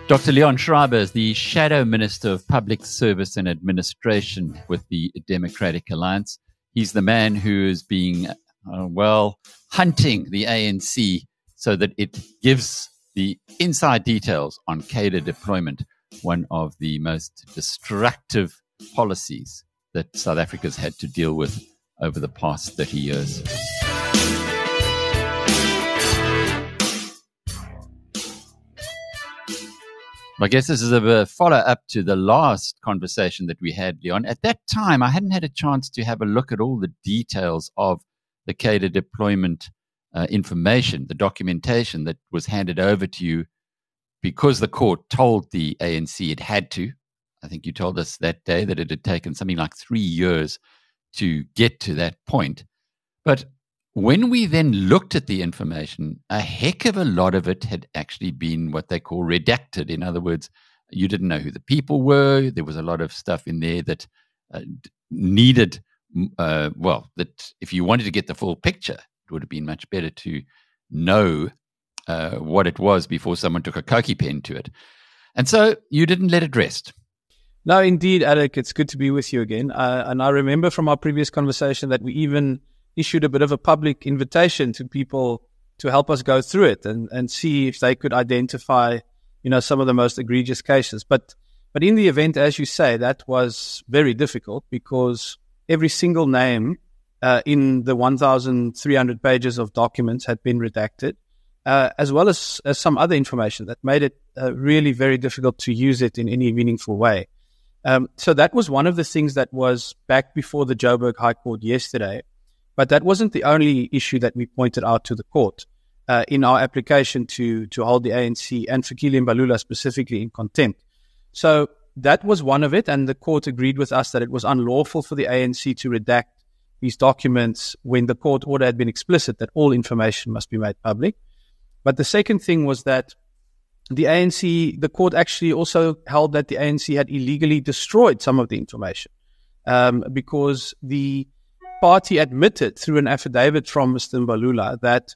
Dr. Leon Schreiber is the Shadow Minister of Public Service and Administration with the Democratic Alliance. He's the man who is being, hunting the ANC so that it gives the inside details on cadre deployment, one of the most destructive policies that South Africa's had to deal with over the past 30 years. I guess this is a follow-up to the last conversation that we had, Leon. At that time, I hadn't had a chance to have a look at all the details of the cadre deployment information, the documentation that was handed over to you because the court told the ANC it had to. I think you told us that day that it had taken something like 3 years to get to that point. But when we then looked at the information, a heck of a lot of it had actually been what they call redacted. In other words, you didn't know who the people were. There was a lot of stuff in there that needed, that if you wanted to get the full picture, it would have been much better to know what it was before someone took a Koki pen to it. And so you didn't let it rest. No, indeed, Alec, it's good to be with you again. And I remember from our previous conversation that we even issued a bit of a public invitation to people to help us go through it and see if they could identify, some of the most egregious cases. But in the event, as you say, that was very difficult because every single name in the 1,300 pages of documents had been redacted, as well as some other information that made it really very difficult to use it in any meaningful way. So that was one of the things that was back before the Joburg High Court yesterday. But that wasn't the only issue that we pointed out to the court in our application to hold the ANC and Fikile Mbalula specifically in contempt. So that was one of it, and the court agreed with us that it was unlawful for the ANC to redact these documents when the court order had been explicit that all information must be made public. But the second thing was that the court actually also held that the ANC had illegally destroyed some of the information because the party admitted through an affidavit from Mr. Mbalula that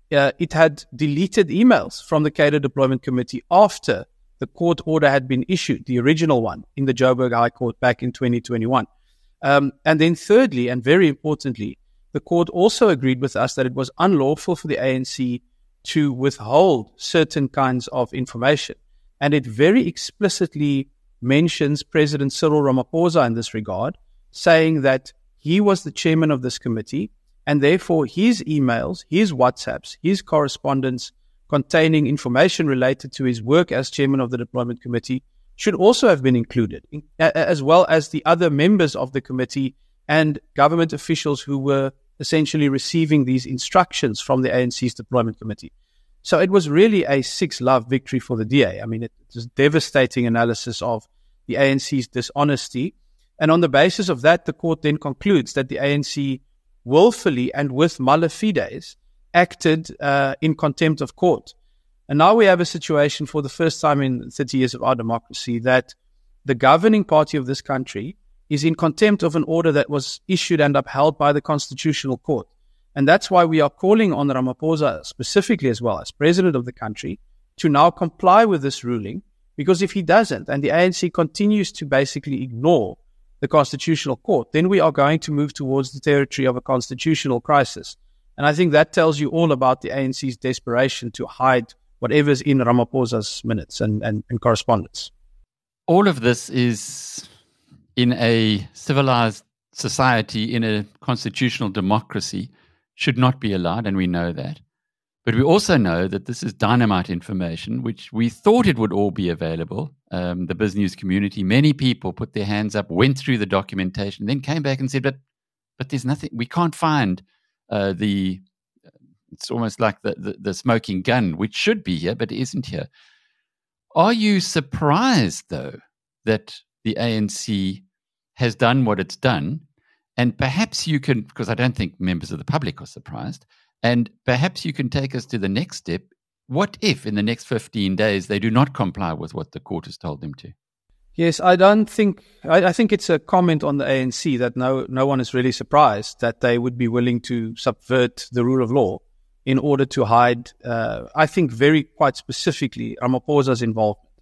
it had deleted emails from the Cadre Deployment Committee after the court order had been issued, the original one in the Joburg High Court back in 2021. And then thirdly, and very importantly, the court also agreed with us that it was unlawful for the ANC to withhold certain kinds of information. And it very explicitly mentions President Cyril Ramaphosa in this regard, saying that he was the chairman of this committee, and therefore his emails, his WhatsApps, his correspondence containing information related to his work as chairman of the deployment committee should also have been included, as well as the other members of the committee and government officials who were essentially receiving these instructions from the ANC's deployment committee. So it was really a 6-love victory for the DA. I mean, it was devastating analysis of the ANC's dishonesty. And on the basis of that, the court then concludes that the ANC willfully and with mala fides acted in contempt of court. And now we have a situation for the first time in 30 years of our democracy that the governing party of this country is in contempt of an order that was issued and upheld by the Constitutional Court. And that's why we are calling on Ramaphosa specifically as well as president of the country to now comply with this ruling, because if he doesn't and the ANC continues to basically ignore the Constitutional Court, then we are going to move towards the territory of a constitutional crisis. And I think that tells you all about the ANC's desperation to hide whatever's in Ramaphosa's minutes and correspondence. All of this is in a civilized society, in a constitutional democracy, should not be allowed, and we know that. But we also know that this is dynamite information, which we thought it would all be available. The business community, many people put their hands up, went through the documentation, then came back and said, but there's nothing, we can't find it's almost like the smoking gun, which should be here, but isn't here. Are you surprised, though, that the ANC has done what it's done? And perhaps you can, because I don't think members of the public are surprised, and perhaps you can take us to the next step. What if in the next 15 days they do not comply with what the court has told them to? Yes, I think it's a comment on the ANC that no one is really surprised that they would be willing to subvert the rule of law in order to hide, I think quite specifically, Ramaphosa's involvement.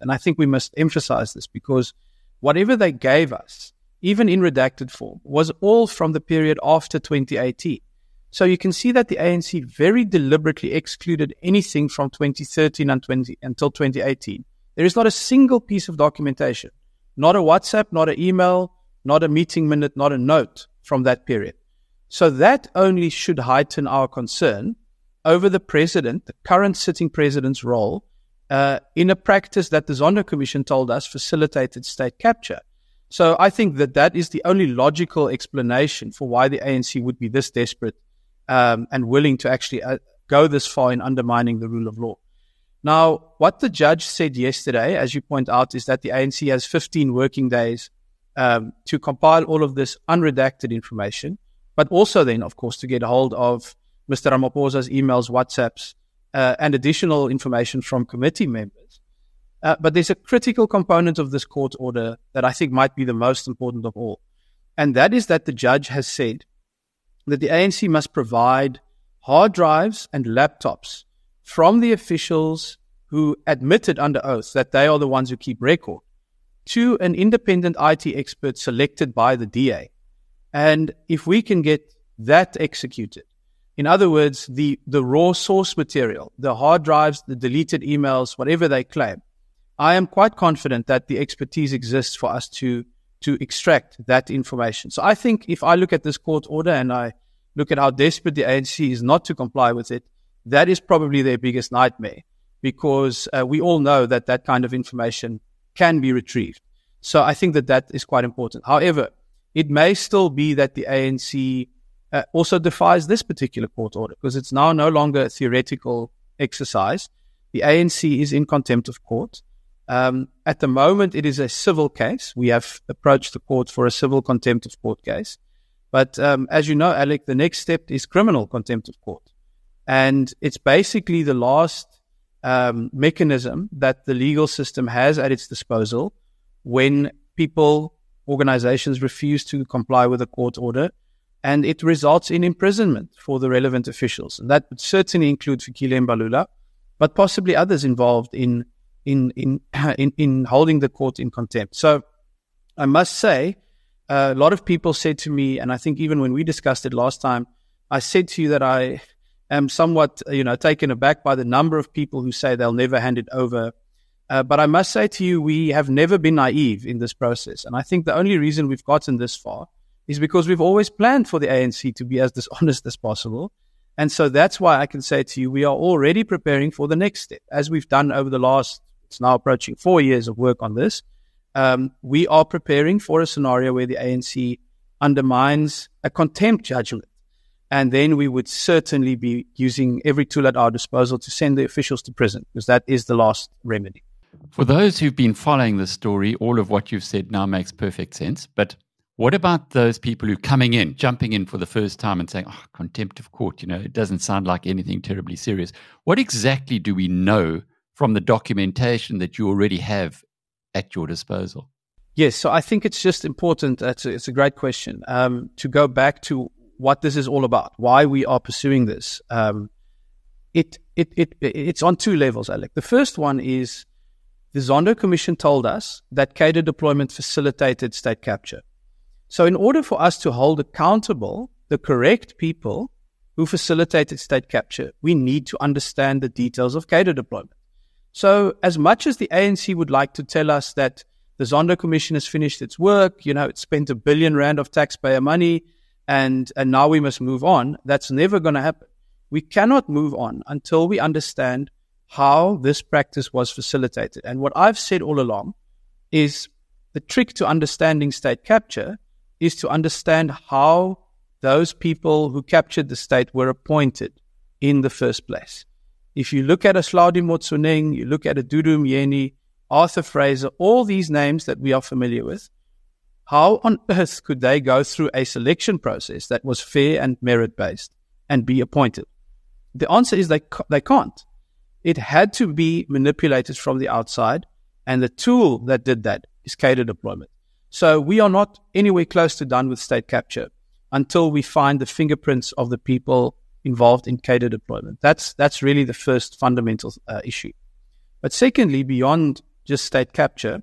And I think we must emphasize this because whatever they gave us, even in redacted form, was all from the period after 2018. So you can see that the ANC very deliberately excluded anything from 2013 until 2018. There is not a single piece of documentation, not a WhatsApp, not an email, not a meeting minute, not a note from that period. So that only should heighten our concern over the president, the current sitting president's role in a practice that the Zondo Commission told us facilitated state capture. So I think that is the only logical explanation for why the ANC would be this desperate and willing to actually go this far in undermining the rule of law. Now, what the judge said yesterday, as you point out, is that the ANC has 15 working days to compile all of this unredacted information, but also then, of course, to get a hold of Mr. Ramaphosa's emails, WhatsApps, and additional information from committee members. But there's a critical component of this court order that I think might be the most important of all. And that is that the judge has said that the ANC must provide hard drives and laptops from the officials who admitted under oath that they are the ones who keep record to an independent IT expert selected by the DA. And if we can get that executed, in other words, the raw source material, the hard drives, the deleted emails, whatever they claim, I am quite confident that the expertise exists for us to extract that information. So I think if I look at this court order and I look at how desperate the ANC is not to comply with it, that is probably their biggest nightmare, because we all know that that kind of information can be retrieved. So I think that is quite important. However, it may still be that the ANC also defies this particular court order, because it's now no longer a theoretical exercise. The ANC is in contempt of court. At the moment, it is a civil case. We have approached the court for a civil contempt of court case. But as you know, Alec, the next step is criminal contempt of court. And it's basically the last mechanism that the legal system has at its disposal when people, organizations refuse to comply with a court order, and it results in imprisonment for the relevant officials. And that would certainly include Fikile Mbalula, but possibly others involved in holding the court in contempt. So I must say, a lot of people said to me, and I think even when we discussed it last time, I said to you that I am somewhat, taken aback by the number of people who say they'll never hand it over. But I must say to you, we have never been naive in this process. And I think the only reason we've gotten this far is because we've always planned for the ANC to be as dishonest as possible. And so that's why I can say to you, we are already preparing for the next step. As we've done over the last, it's now approaching 4 years of work on this, we are preparing for a scenario where the ANC undermines a contempt judgment. And then we would certainly be using every tool at our disposal to send the officials to prison, because that is the last remedy. For those who've been following the story, all of what you've said now makes perfect sense. But what about those people who are jumping in for the first time and saying, contempt of court, it doesn't sound like anything terribly serious. What exactly do we know from the documentation that you already have at your disposal? Yes, so I think it's just important, it's a great question, to go back to what this is all about, why we are pursuing this. It's on two levels, Alec. The first one is the Zondo Commission told us that cadre deployment facilitated state capture. So in order for us to hold accountable the correct people who facilitated state capture, we need to understand the details of cadre deployment. So as much as the ANC would like to tell us that the Zondo Commission has finished its work, it spent R1 billion of taxpayer money, and now we must move on, that's never going to happen. We cannot move on until we understand how this practice was facilitated. And what I've said all along is the trick to understanding state capture is to understand how those people who captured the state were appointed in the first place. If you look at a Hlaudi Motsoeneng, you look at a Dudu Myeni, Arthur Fraser, all these names that we are familiar with, how on earth could they go through a selection process that was fair and merit-based and be appointed? The answer is they can't. It had to be manipulated from the outside, and the tool that did that is cadre deployment. So we are not anywhere close to done with state capture until we find the fingerprints of the people involved in cadre deployment. That's really the first fundamental issue. But secondly, beyond just state capture,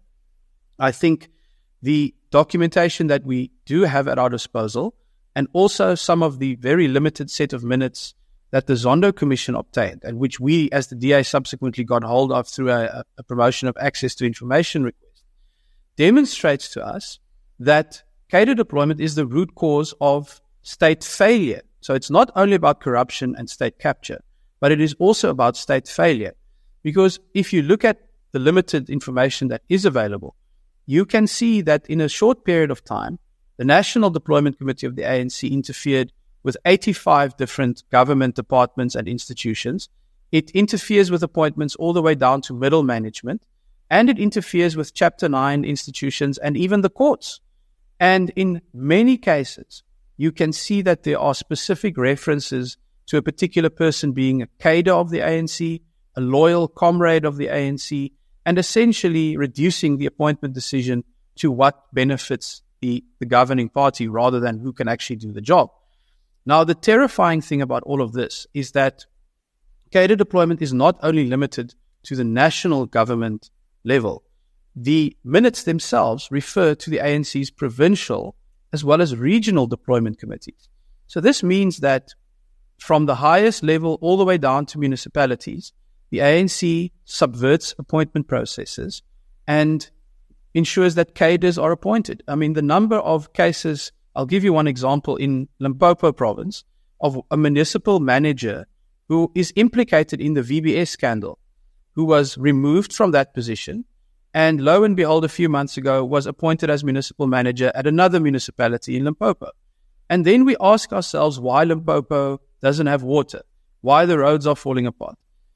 I think the documentation that we do have at our disposal, and also some of the very limited set of minutes that the Zondo Commission obtained, and which we as the DA subsequently got hold of through a promotion of access to information request, demonstrates to us that cadre deployment is the root cause of state failure. So it's not only about corruption and state capture, but it is also about state failure. Because if you look at the limited information that is available, you can see that in a short period of time, the National Deployment Committee of the ANC interfered with 85 different government departments and institutions. It interferes with appointments all the way down to middle management, and it interferes with Chapter 9 institutions and even the courts. And in many cases, you can see that there are specific references to a particular person being a cadre of the ANC, a loyal comrade of the ANC, and essentially reducing the appointment decision to what benefits the governing party rather than who can actually do the job. Now, the terrifying thing about all of this is that cadre deployment is not only limited to the national government level. The minutes themselves refer to the ANC's provincial as well as regional deployment committees. So this means that from the highest level all the way down to municipalities, the ANC subverts appointment processes and ensures that cadres are appointed. I mean, the number of cases, I'll give you one example in Limpopo province, of a municipal manager who is implicated in the VBS scandal, who was removed from that position, and lo and behold, a few months ago was appointed as municipal manager at another municipality in Limpopo. And then we ask ourselves why Limpopo doesn't have water, why the roads are falling apart.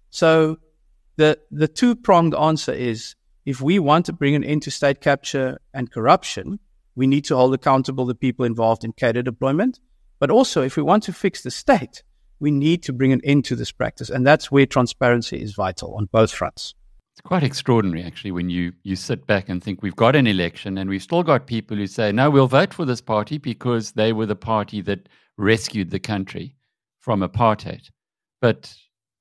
So the two-pronged answer is, if we want to bring an end to state capture and corruption, we need to hold accountable the people involved in cadre deployment. But also, if we want to fix the state, we need to bring an end to this practice. And that's where transparency is vital on both fronts. It's quite extraordinary, actually, when you sit back and think we've got an election and we've still got people who say, no, we'll vote for this party because they were the party that rescued the country from apartheid. But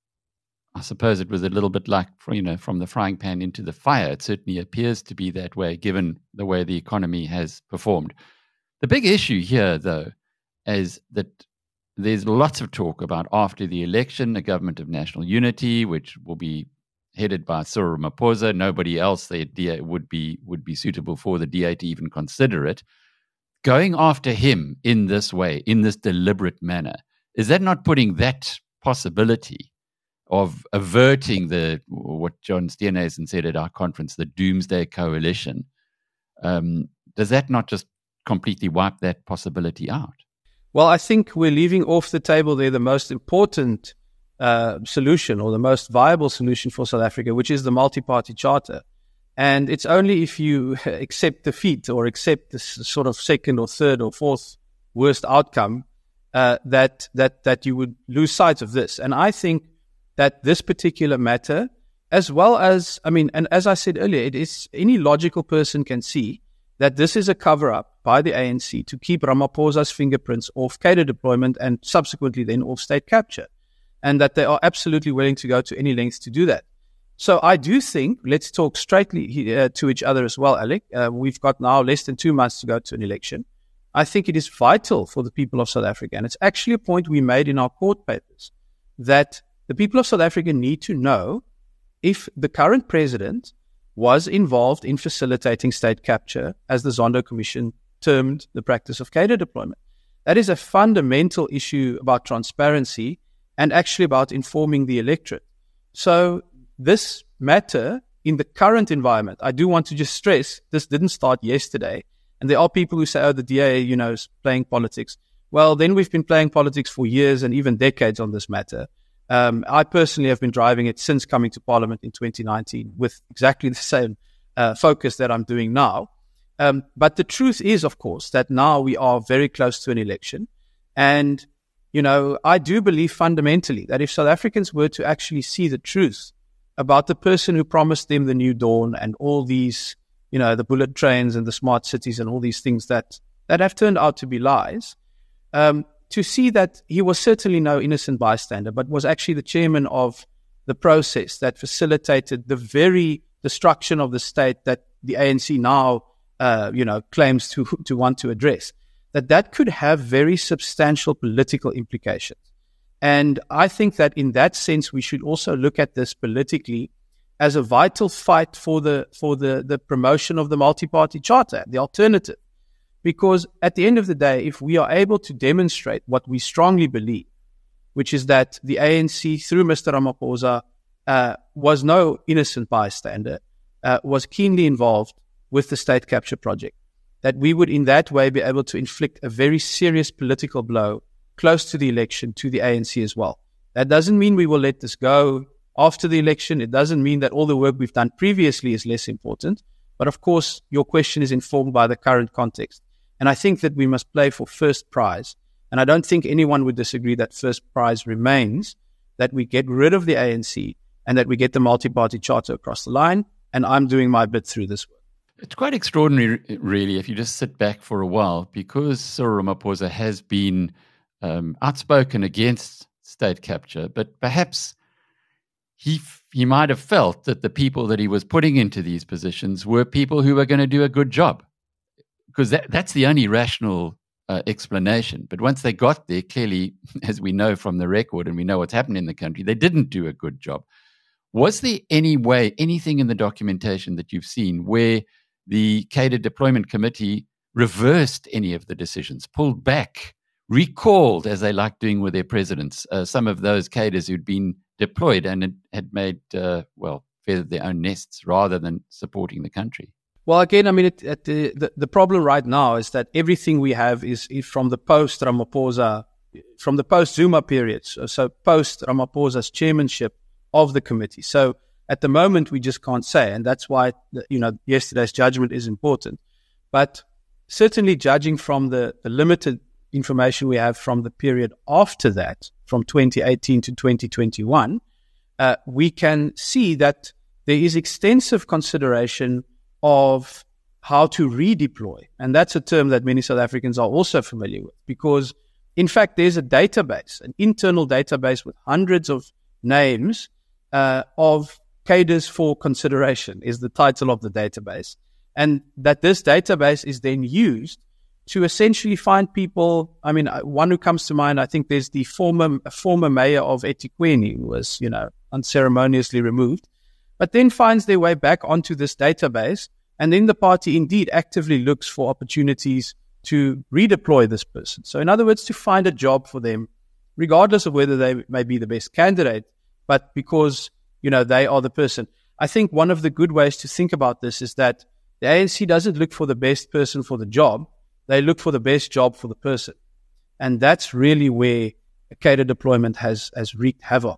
I suppose it was a little bit like, from the frying pan into the fire. It certainly appears to be that way, given the way the economy has performed. The big issue here, though, is that there's lots of talk about after the election, a government of national unity, which will be headed by Cyril Ramaphosa. Nobody else the DA would be suitable for the DA to even consider it. Going after him in this way, in this deliberate manner, is that not putting that possibility of averting what John Steenhuisen said at our conference, the Doomsday Coalition, does that not just completely wipe that possibility out? Well, I think we're leaving off the table there the most important solution, or the most viable solution for South Africa, which is the multi-party charter. And it's only if you accept defeat or accept this sort of second or third or fourth worst outcome that you would lose sight of this. And I think that this particular matter, as well as, and as I said earlier, it is, any logical person can see that this is a cover-up by the ANC to keep Ramaphosa's fingerprints off cadre deployment and subsequently then off state capture, and that they are absolutely willing to go to any lengths to do that. So I do think, let's talk straightly to each other as well, Alec. We've got now less than 2 months to go to an election. I think it is vital for the people of South Africa, and it's actually a point we made in our court papers, that the people of South Africa need to know if the current president was involved in facilitating state capture, as the Zondo Commission termed the practice of cadre deployment. That is a fundamental issue about transparency and actually about informing the electorate. So this matter in the current environment, I do want to just stress, this didn't start yesterday. And there are people who say, oh, the DA, is playing politics. Well, then we've been playing politics for years and even decades on this matter. I personally have been driving it since coming to Parliament in 2019 with exactly the same focus that I'm doing now. But the truth is, of course, that now we are very close to an election. And, I do believe fundamentally that if South Africans were to actually see the truth about the person who promised them the new dawn and all these, the bullet trains and the smart cities and all these things that have turned out to be lies, to see that he was certainly no innocent bystander, but was actually the chairman of the process that facilitated the very destruction of the state that the ANC now, claims to want to address, that could have very substantial political implications. And I think that in that sense, we should also look at this politically as a vital fight for the promotion of the multi-party charter, the alternative. Because at the end of the day, if we are able to demonstrate what we strongly believe, which is that the ANC, through Mr. Ramaphosa, was no innocent bystander, was keenly involved with the state capture project, that we would in that way be able to inflict a very serious political blow close to the election to the ANC as well. That doesn't mean we will let this go after the election. It doesn't mean that all the work we've done previously is less important. But of course, your question is informed by the current context. And I think that we must play for first prize. And I don't think anyone would disagree that first prize remains, that we get rid of the ANC and that we get the multi-party charter across the line. And I'm doing my bit through this work. It's quite extraordinary, really, if you just sit back for a while, because Cyril Ramaphosa has been outspoken against state capture, but perhaps he might have felt that the people that he was putting into these positions were people who were going to do a good job, because that's the only rational explanation. But once they got there, clearly, as we know from the record and we know what's happened in the country, they didn't do a good job. Was there anything in the documentation that you've seen where the Cadre Deployment Committee reversed any of the decisions, pulled back, recalled, as they like doing with their presidents, some of those cadres who'd been deployed and had made, feathered their own nests rather than supporting the country? Well, again, I mean, the problem right now is that everything we have is from the post-Ramaphosa, from the post-Zuma periods, so post-Ramaphosa's chairmanship of the committee. So at the moment, we just can't say, and that's why, yesterday's judgment is important. But certainly judging from the limited information we have from the period after that, from 2018 to 2021, we can see that there is extensive consideration of how to redeploy. And that's a term that many South Africans are also familiar with, because in fact, there's a database, an internal database with hundreds of names of cadres for consideration is the title of the database. And that this database is then used to essentially find people. I mean, one who comes to mind, I think there's the former mayor of eThekwini who was, unceremoniously removed, but then finds their way back onto this database. And then the party indeed actively looks for opportunities to redeploy this person. So in other words, to find a job for them, regardless of whether they may be the best candidate, but because, they are the person. I think one of the good ways to think about this is that the ANC doesn't look for the best person for the job. They look for the best job for the person. And that's really where cadre deployment has wreaked havoc.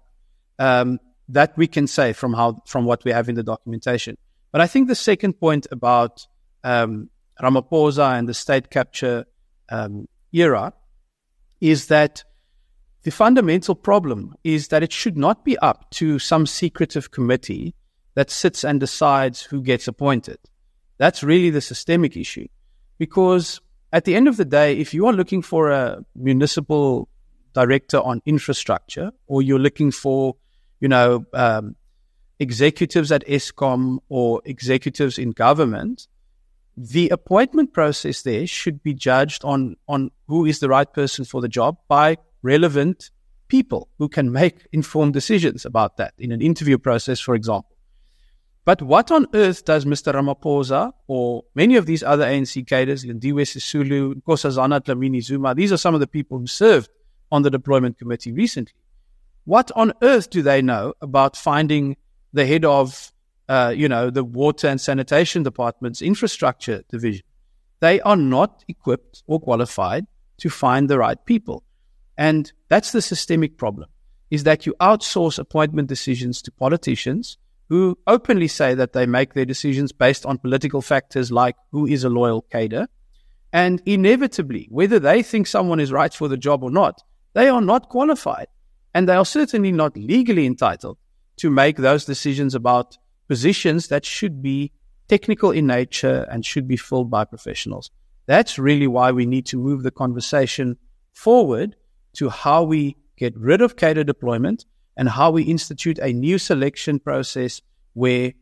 That we can say from what we have in the documentation. But I think the second point about Ramaphosa and the state capture era is that the fundamental problem is that it should not be up to some secretive committee that sits and decides who gets appointed. That's really the systemic issue. Because at the end of the day, if you are looking for a municipal director on infrastructure, or you're looking for, executives at Eskom or executives in government, the appointment process there should be judged on who is the right person for the job by relevant people who can make informed decisions about that in an interview process, for example. But what on earth does Mr. Ramaphosa or many of these other ANC cadres, Lindiwe Sisulu, Nkosazana Dlamini Zuma, these are some of the people who served on the deployment committee recently. What on earth do they know about finding the head of, the water and sanitation department's infrastructure division? They are not equipped or qualified to find the right people. And that's the systemic problem, is that you outsource appointment decisions to politicians who openly say that they make their decisions based on political factors like who is a loyal cadre. And inevitably, whether they think someone is right for the job or not, they are not qualified. And they are certainly not legally entitled to make those decisions about positions that should be technical in nature and should be filled by professionals. That's really why we need to move the conversation forward to how we get rid of cadre deployment and how we institute a new selection process where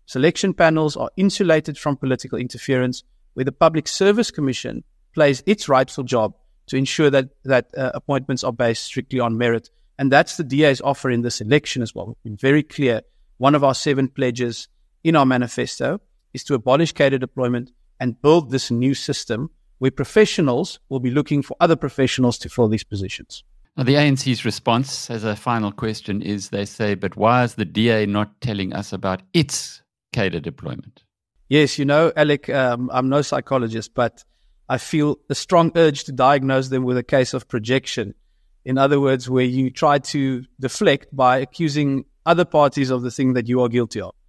Selection panels are insulated from political interference, where the Public Service Commission plays its rightful job to ensure that appointments are based strictly on merit. And that's the DA's offer in this election as well. We've been very clear. One of our 7 pledges in our manifesto is to abolish cadre deployment and build this new system where professionals will be looking for other professionals to fill these positions. Now, the ANC's response as a final question is they say, but why is the DA not telling us about its cadre deployment? Yes, Alec, I'm no psychologist, but I feel a strong urge to diagnose them with a case of projection. In other words, where you try to deflect by accusing other parties of the thing that you are guilty of.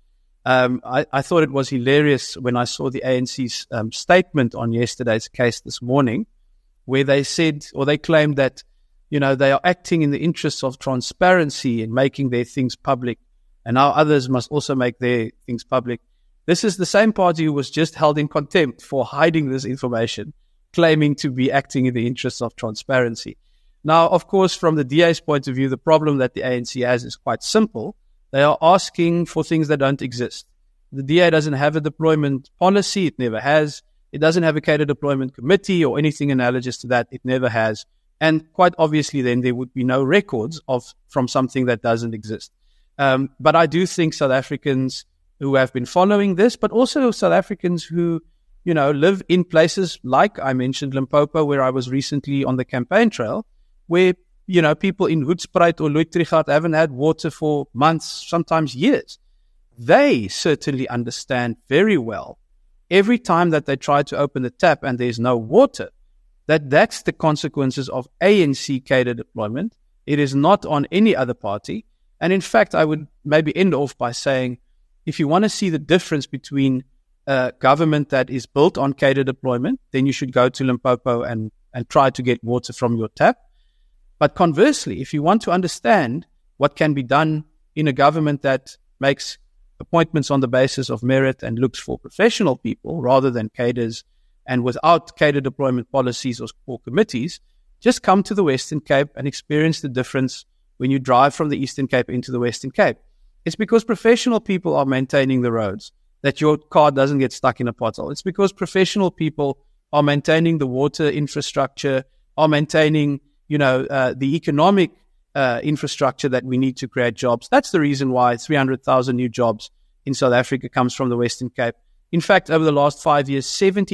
I thought it was hilarious when I saw the ANC's statement on yesterday's case this morning, where they said, or they claimed that, they are acting in the interests of transparency and making their things public, and now others must also make their things public. This is the same party who was just held in contempt for hiding this information, claiming to be acting in the interests of transparency. Now, of course, from the DA's point of view, the problem that the ANC has is quite simple. They are asking for things that don't exist. The DA doesn't have a deployment policy. It never has. It doesn't have a cadre deployment committee or anything analogous to that. It never has. And quite obviously, then there would be no records from something that doesn't exist. But I do think South Africans who have been following this, but also South Africans who, live in places like I mentioned Limpopo, where I was recently on the campaign trail, where, people in Hoedspruit or Louis-Trichardt haven't had water for months, sometimes years. They certainly understand very well every time that they try to open the tap and there's no water, that's the consequences of ANC cadre deployment. It is not on any other party. And in fact, I would maybe end off by saying, if you want to see the difference between a government that is built on cadre deployment, then you should go to Limpopo and try to get water from your tap. But conversely, if you want to understand what can be done in a government that makes appointments on the basis of merit and looks for professional people rather than cadres and without cadre deployment policies or committees, just come to the Western Cape and experience the difference when you drive from the Eastern Cape into the Western Cape. It's because professional people are maintaining the roads that your car doesn't get stuck in a pothole. It's because professional people are maintaining the water infrastructure, are maintaining, the economic infrastructure that we need to create jobs. That's the reason why 300,000 new jobs in South Africa comes from the Western Cape. In fact, over the last 5 years,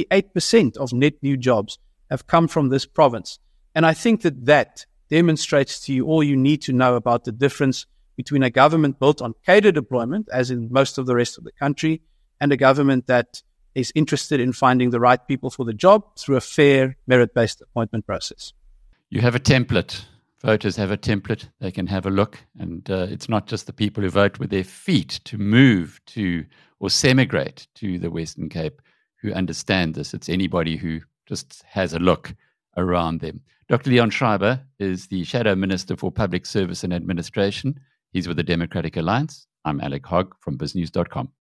78% of net new jobs have come from this province. And I think that demonstrates to you all you need to know about the difference between a government built on cadre deployment, as in most of the rest of the country, and a government that is interested in finding the right people for the job through a fair, merit-based appointment process. You have a template. Voters have a template. They can have a look. And it's not just the people who vote with their feet to move to or semigrate to the Western Cape who understand this. It's anybody who just has a look around them. Dr. Leon Schreiber is the Shadow Minister for Public Service and Administration. He's with the Democratic Alliance. I'm Alec Hogg from BizNews.com.